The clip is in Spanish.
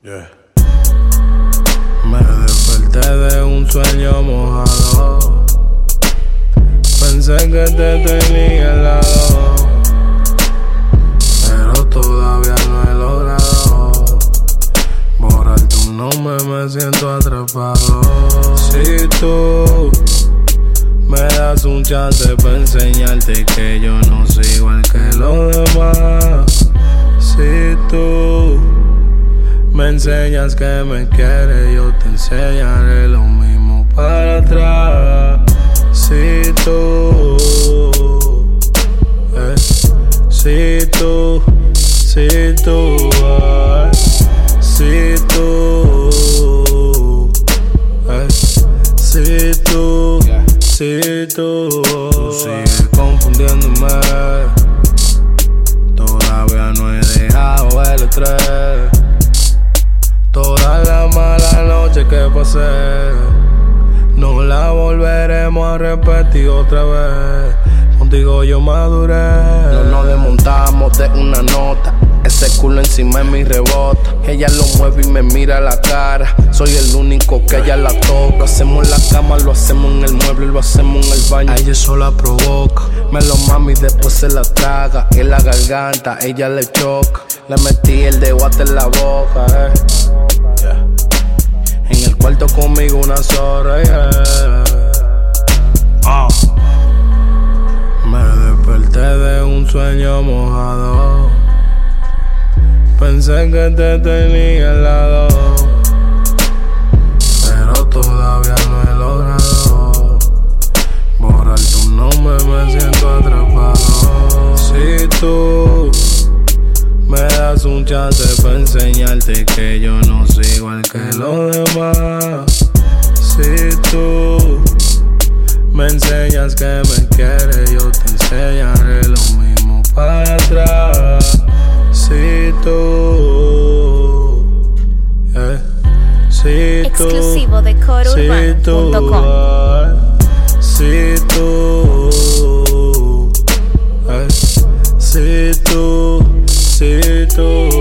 Yeah. Me desperté de un sueño mojado. Pensé que te tenía al lado, pero todavía no he logrado borrar tu nombre, me siento atrapado. Si tú me das un chance para enseñarte que yo no soy igual que los demás. Si tú me enseñas que me quieres, yo te enseñaré lo mismo para atrás. Si tú, si tú, si tú, si tú, si tú, si tú sigues confundiéndome, todavía no he dejado el estrés. Toda la mala noche que pasé, no la volveremos a repetir otra vez. Contigo yo maduré. No nos desmontamos de una nota. Ese culo encima de mi rebota. Ella lo mueve y me mira a la cara. Soy el único que ella la toca. Lo hacemos en la cama, lo hacemos en el mueble, lo hacemos en el baño. A ella sola provoca. Me lo mami y después se la traga. En la garganta, ella le choca. Le metí el dedo hasta en la boca, yeah. En el cuarto conmigo una zorra, yeah. Me desperté de un sueño mojado. Pensé que te tenía al lado, pero todavía no he logrado borrar tu nombre, me siento atrapado. Si tú me das un chance para enseñarte que yo no soy igual que los demás. Si tú me enseñas que me quieres, yo te enseñaré lo mismo para atrás. Si tú, si tú, exclusivo de corourbano.com. Si tú, si tú, si tú.